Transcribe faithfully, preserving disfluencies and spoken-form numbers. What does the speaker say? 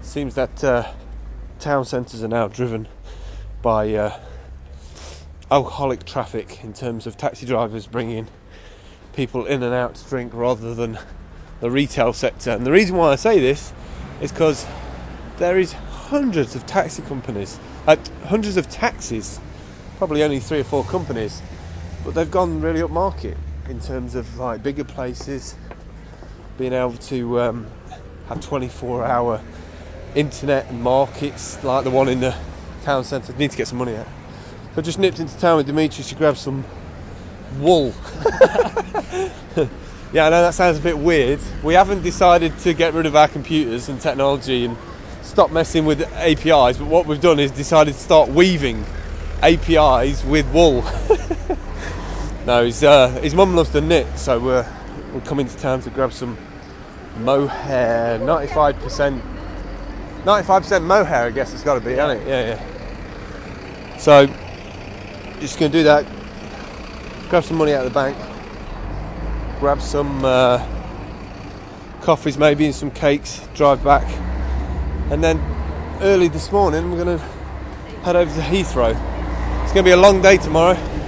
seems that uh, town centres are now driven by uh, alcoholic traffic in terms of taxi drivers bringing people in and out to drink rather than the retail sector. And the reason why I say this is because there is hundreds of taxi companies, uh, hundreds of taxis, probably only three or four companies, but they've gone really upmarket in terms of like bigger places, being able to um, have twenty-four hour internet and markets like the one in the town centre. Need to get some money out. So I just nipped into town with Dimitri to grab some wool. Yeah, I know that sounds a bit weird. We haven't decided to get rid of our computers and technology and stop messing with A P Is, but what we've done is decided to start weaving A P Is with wool. No, his, uh, his mum loves to knit, so we're, we're coming to town to grab some mohair, ninety-five percent ninety-five percent mohair, I guess it's got to be, hasn't it? Yeah, yeah. So, just going to do that, grab some money out of the bank, grab some uh, coffees maybe and some cakes, drive back, and then early this morning we're going to head over to Heathrow. It's going to be a long day tomorrow.